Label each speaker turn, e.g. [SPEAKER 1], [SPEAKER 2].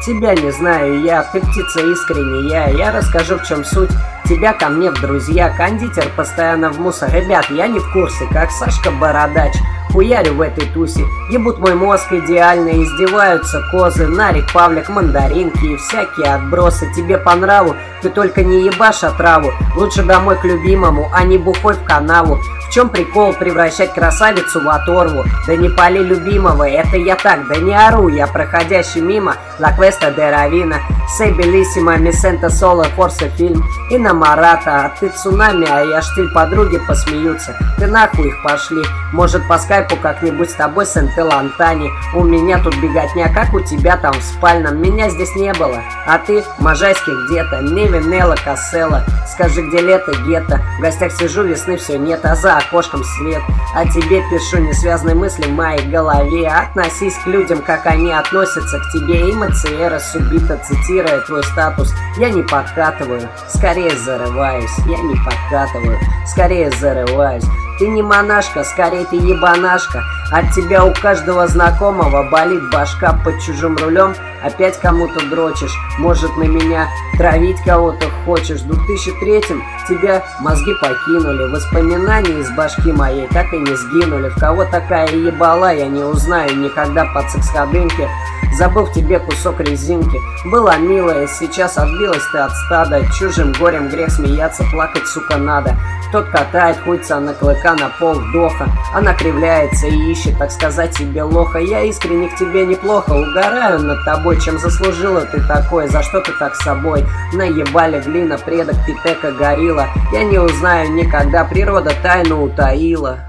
[SPEAKER 1] Тебя не знаю я, ты птица искренняя. Я расскажу, в чем суть. Тебя ко мне в друзья. Кондитер постоянно в мусор. Ребят, я не в курсе, как Сашка Бородач. Хуярю в этой тусе. Ебут мой мозг идеально. Издеваются козы. Нарик, Павлик, мандаринки и всякие отбросы. Тебе по нраву, ты только не ебашь отраву. Лучше домой к любимому, а не бухой в канаву. В чем прикол превращать красавицу в оторву? Да не пали любимого, это я так, да не ору. Я проходящий мимо La Cuesta de Ravina. Sei bellissima, mi sento solo, forse фильм. И на Марата, а ты цунами, а я штиль, подруги посмеются. Ты нахуй их пошли. Может по скайпу как-нибудь с тобой Сент-Элантани. У меня тут беготня, как у тебя там в спальном. Меня здесь не было, а ты в Можайске где-то. Невинелла, Касселла. Скажи, где лето, гетто. В гостях сижу, весны все нет, а за окошком свет. А тебе пишу несвязные мысли в моей голове. Относись к людям, как они относятся к тебе. Эмоциера субита, цитируя твой статус. Я не подкатываю, скорее зарываюсь. Я не подкатываю, скорее зарываюсь. Ты не монашка, скорее ты ебанашка. От тебя у каждого знакомого болит башка. Под чужим рулем опять кому-то дрочишь. Может, на меня травить кого-то хочешь. В 2003-м тебя мозги покинули. Воспоминания из башки моей так и не сгинули. В кого такая ебала, я не узнаю никогда под секс-ходынки. Забыл в тебе кусок резинки. Была милая, сейчас отбилась ты от стада. Чужим горем грех смеяться, плакать, сука, надо. Тот катает хуйца на клыка на пол вдоха. Она кривляется и ищет, так сказать, себе лоха. Я искренне к тебе неплохо угораю над тобой. Чем заслужила ты такое, за что ты так с собой? Наебали глина, предок, питека, горилла. Я не узнаю никогда, природа тайну утаила.